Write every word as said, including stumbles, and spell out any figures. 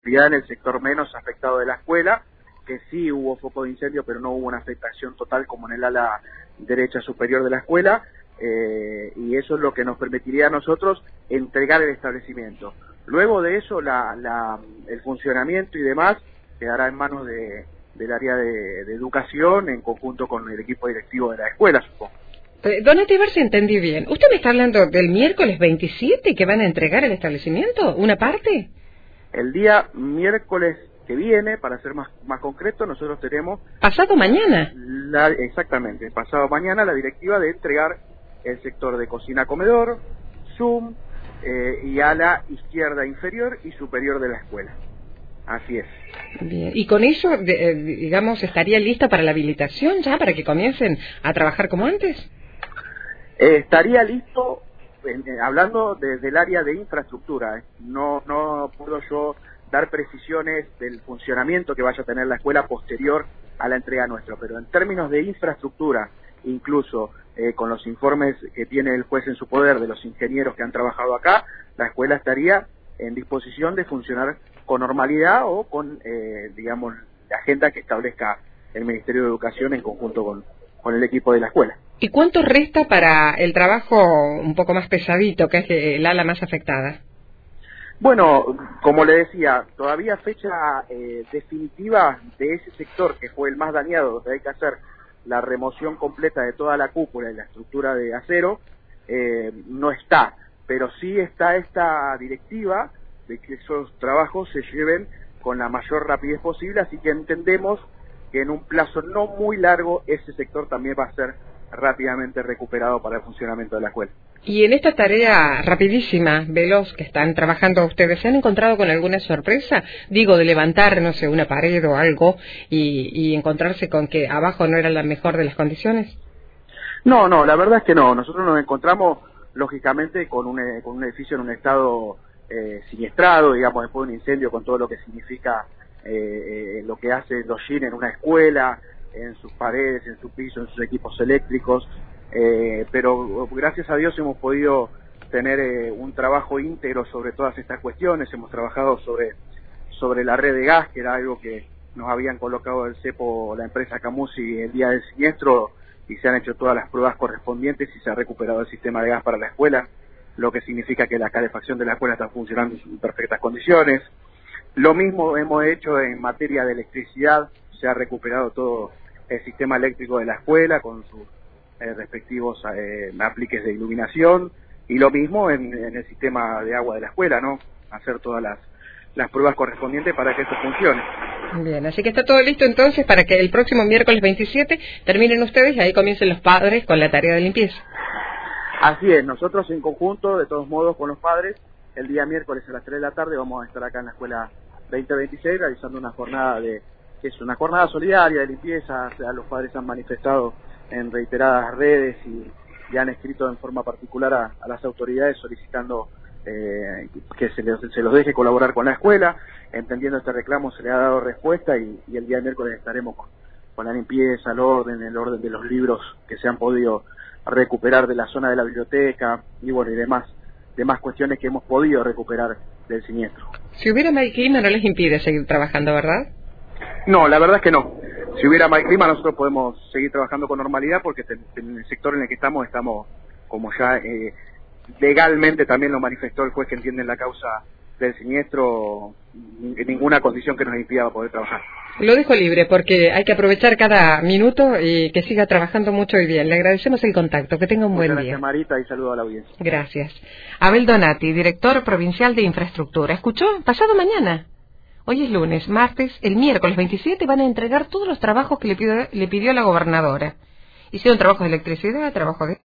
en el sector menos afectado de la escuela, que sí hubo foco de incendio, pero no hubo una afectación total como en el ala derecha superior de la escuela, eh, y eso es lo que nos permitiría a nosotros entregar el establecimiento. Luego de eso, la, la, el funcionamiento y demás quedará en manos de, del área de, de educación en conjunto con el equipo directivo de la escuela, supongo. Eh, Donati, a ver si entendí bien. ¿Usted me está hablando del miércoles veintisiete que van a entregar el establecimiento? ¿Una parte? El día miércoles que viene, para ser más, más concreto, nosotros tenemos... ¿Pasado mañana? La, exactamente, pasado mañana la directiva de entregar el sector de cocina-comedor, Zoom eh, y ala izquierda inferior y superior de la escuela. Así es. Bien. ¿Y con eso, de, eh, digamos, estaría lista para la habilitación ya, para que comiencen a trabajar como antes? Eh, estaría listo, eh, hablando desde el área de infraestructura. Eh. No, no puedo yo dar precisiones del funcionamiento que vaya a tener la escuela posterior a la entrega nuestra, pero en términos de infraestructura, incluso eh, con los informes que tiene el juez en su poder de los ingenieros que han trabajado acá, la escuela estaría en disposición de funcionar con normalidad o con, eh, digamos, la agenda que establezca el Ministerio de Educación en conjunto con, con el equipo de la escuela. ¿Y cuánto resta para el trabajo un poco más pesadito, que es el ala más afectada? Bueno, como le decía, todavía fecha eh, definitiva de ese sector que fue el más dañado, donde hay que hacer la remoción completa de toda la cúpula y la estructura de acero, eh, no está, pero sí está esta directiva de que esos trabajos se lleven con la mayor rapidez posible, así que entendemos que en un plazo no muy largo ese sector también va a ser rápidamente recuperado para el funcionamiento de la escuela. Y en esta tarea rapidísima, veloz, que están trabajando ustedes, ¿se han encontrado con alguna sorpresa? Digo, de levantar, no sé, una pared o algo y, y encontrarse con que abajo no era la mejor de las condiciones. No, no, la verdad es que no. Nosotros nos encontramos, lógicamente, con un, con un edificio en un estado eh, siniestrado, digamos, después de un incendio, con todo lo que significa eh, eh, lo que hace Dojin en una escuela, en sus paredes, en su piso, en sus equipos eléctricos, eh, pero gracias a Dios hemos podido tener eh, un trabajo íntegro sobre todas estas cuestiones. Hemos trabajado sobre, sobre la red de gas, que era algo que nos habían colocado el cepo, la empresa Camusi, el día del siniestro, y se han hecho todas las pruebas correspondientes y se ha recuperado el sistema de gas para la escuela, lo que significa que la calefacción de la escuela está funcionando en perfectas condiciones. Lo mismo hemos hecho en materia de electricidad, se ha recuperado todo el sistema eléctrico de la escuela con sus eh, respectivos eh, apliques de iluminación, y lo mismo en, en el sistema de agua de la escuela, ¿no? Hacer todas las, las pruebas correspondientes para que esto funcione. Bien, así que está todo listo entonces para que el próximo miércoles veintisiete terminen ustedes y ahí comiencen los padres con la tarea de limpieza. Así es, nosotros en conjunto, de todos modos, con los padres, el día miércoles a las tres de la tarde vamos a estar acá en la escuela veinte veintiséis realizando una jornada de que es una jornada solidaria de limpieza. O sea, los padres han manifestado en reiteradas redes y, y han escrito en forma particular a, a las autoridades solicitando eh, que se, les, se los deje colaborar con la escuela. Entendiendo este reclamo se le ha dado respuesta y, y el día miércoles estaremos con, con la limpieza, el orden, el orden de los libros que se han podido recuperar de la zona de la biblioteca y bueno y demás, demás cuestiones que hemos podido recuperar del siniestro. Si hubiera mal clima no les impide seguir trabajando, ¿verdad? No, la verdad es que no. Si hubiera mal clima nosotros podemos seguir trabajando con normalidad porque en el sector en el que estamos, estamos como ya eh, legalmente también lo manifestó el juez que entiende la causa del siniestro, en ninguna condición que nos impida poder trabajar. Lo dejo libre porque hay que aprovechar cada minuto y que siga trabajando mucho y bien. Le agradecemos el contacto, que tenga un buen Muchas día. Gracias, Marita, y saludo a la audiencia. Gracias. Abel Donati, director provincial de infraestructura. ¿Escuchó? Pasado mañana. Hoy es lunes, martes, el miércoles veintisiete van a entregar todos los trabajos que le pidió, le pidió la gobernadora. Hicieron trabajos de electricidad, trabajos de